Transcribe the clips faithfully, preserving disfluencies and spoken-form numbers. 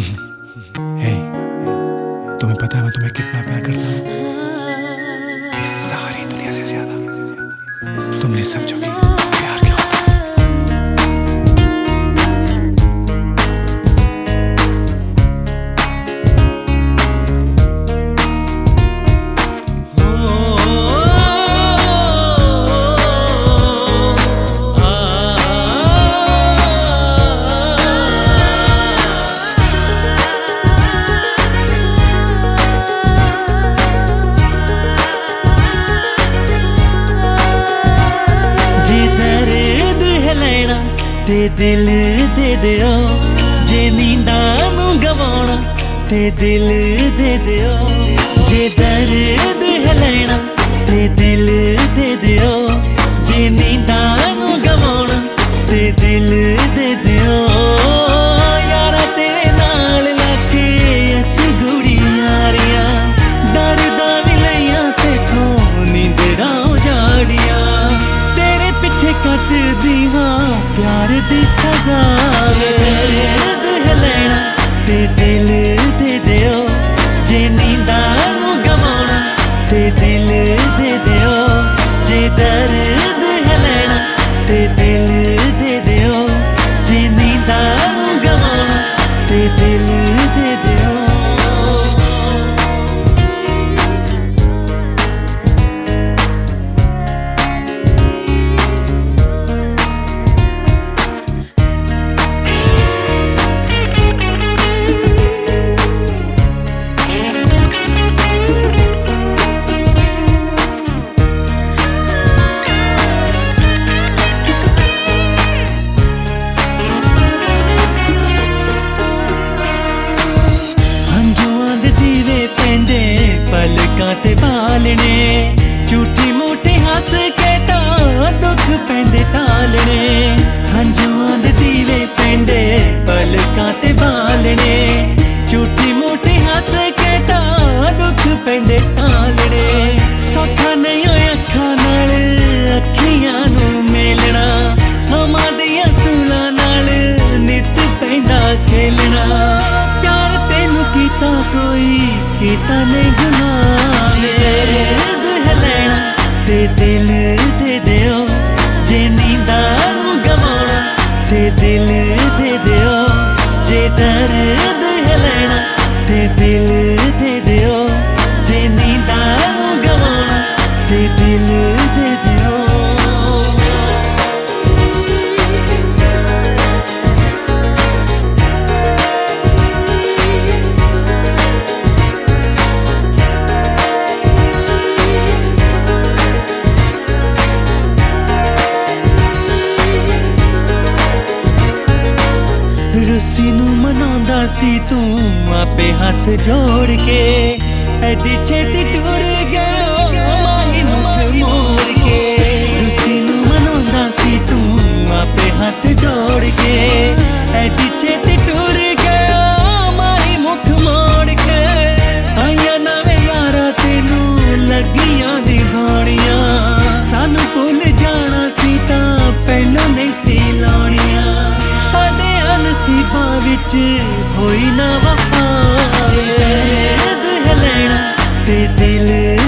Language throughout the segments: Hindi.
हे, तुम्हें पता है मैं तुम्हें कितना प्यार करता हूँ? इस सारी दुनिया से ज्यादा। तुम नहीं समझोगी प्यार क्या होता है। ते दिल दे दियो, जे नींदा नू गवाना ते दिल दे दियो, जे दर्द है लेना ते दिल दे दियो, जे नींदा नू गवाना ते दिल दे दियो। यारा तेरे नाल लाके ऐसी गुड़ी यारियां, डरदा भी लैया ते थो नींदरां उजाड़ियां, तेरे पिछे कट दी हां प्यार दी सजा। दर्द है लेना ते दिल दे दियो, जे नींदा नू गवाना ते दिल दे दियो, जे दर्द है लेना ते दिल दे दियो, जे नींदा नू गवाना ते दिल दे दियो। पलकां ते बालने झूठी मूठी हस के तां दुख पैंदे तालने, हंजुआं दे दीवे पैंदे पलकां ते बालने झूठी मूठी हस के तां दुख पैंदे तालने। सौखा नहीं होए अखां नाल अखियां नू मेलना, थमां दियां सूलां नाल नित पैंदा खेलना, प्यार तेनू कीता कोई कीता नहीं गुनाह। दर्द है लेना ते दिल दे दियो, जे नींदा नू गवाना ते दिल दे दियो, जे दर्द है लेना ते दिल दे दियो, जे नींदा नू गवाना ते दिल दे दियो। रुसी नू मनांदा सी तू आपे हाथ जोड़ के, एडी छेती टुर गया माही मुख मोड़ के। रुसी नू मनांदा सी तू आपे हाथ जोड़ के, एडी छेती टुर गया माही मुख मोड़ के। आइया नवे यारा तेनू लगियां दीवानियां, सानू भुल जाना सी तां पहलों नहीं सी लाउणियां, साडे नसीबां विच होई ना वफा। दर्द है लेना ते दिल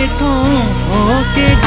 इथों हो के